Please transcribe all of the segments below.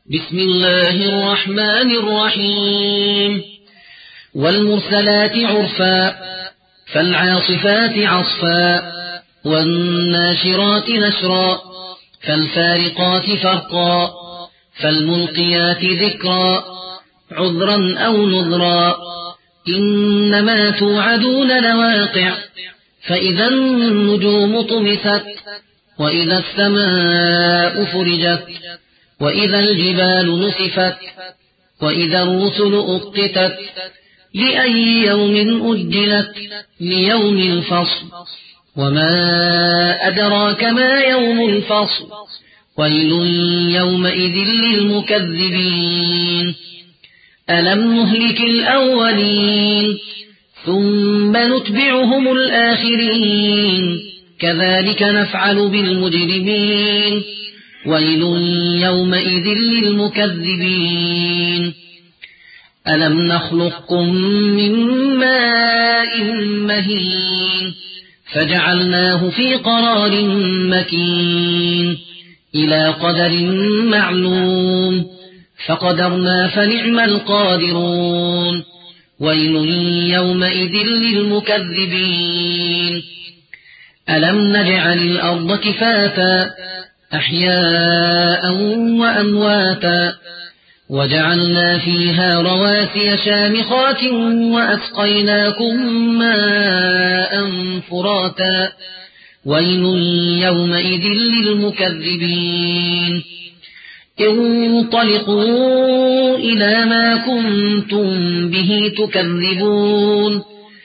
بسم الله الرحمن الرحيم والمرسلات عرفا فالعاصفات عصفا والناشرات نشرا فالفارقات فرقا فالملقيات ذكرا عذرا أو نذرا إنما توعدون لواقع فإذا النجوم طمست وإذا السماء فرجت وإذا الجبال نسفت وإذا الرسل أقتت لأي يوم أجلت ليوم الفصل وما أدراك ما يوم الفصل ويل يومئذ للمكذبين ألم نهلك الأولين ثم نتبعهم الآخرين كذلك نفعل بالمجرمين ويل يومئذ للمكذبين ألم نخلقكم من ماء مهين فجعلناه في قرار مكين إلى قدر معلوم فقدرنا فنعم القادرون ويل يومئذ للمكذبين ألم نجعل الأرض كفاتا أحياء وأمواتا وجعلنا فيها رواسي شامخات وأسقيناكم ماء فراتا ويل يومئذ للمكذبين انطلقوا إلى ما كنتم به تكذبون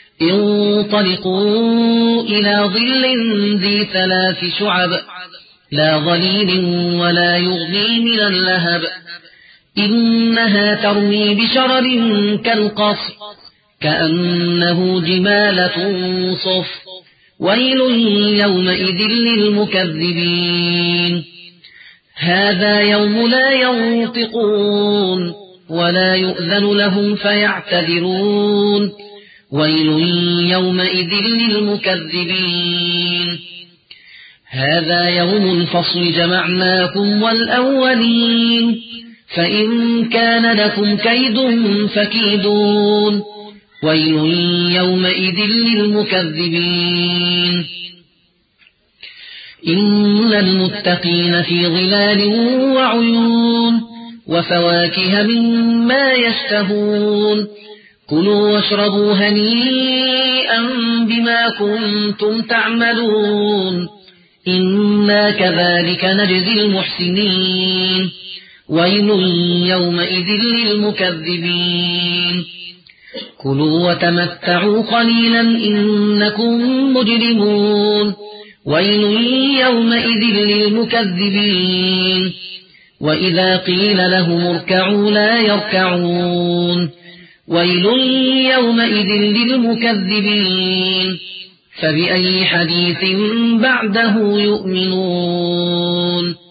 انطلقوا إلى ظل ذي 3 شعب لا ظليل ولا يغني من اللهب إنها ترمي بشرر كالقصر كأنه جمالة صفر ويل يومئذ للمكذبين هذا يوم لا ينطقون ولا يؤذن لهم فيعتذرون ويل يومئذ للمكذبين هذا يوم الفصل جمعناكم والأولين فإن كان لكم كيد فكيدون ويل يومئذ للمكذبين إن المتقين في ظلال وعيون وفواكه مما يشتهون كلوا واشربوا هنيئا بما كنتم تعملون إنا كذلك نجزي المحسنين ويل يومئذ للمكذبين كلوا وتمتعوا قليلا إنكم مجرمون ويل يومئذ للمكذبين وإذا قيل لهم اركعوا لا يركعون ويل يومئذ للمكذبين فبأي حديث بعده يؤمنون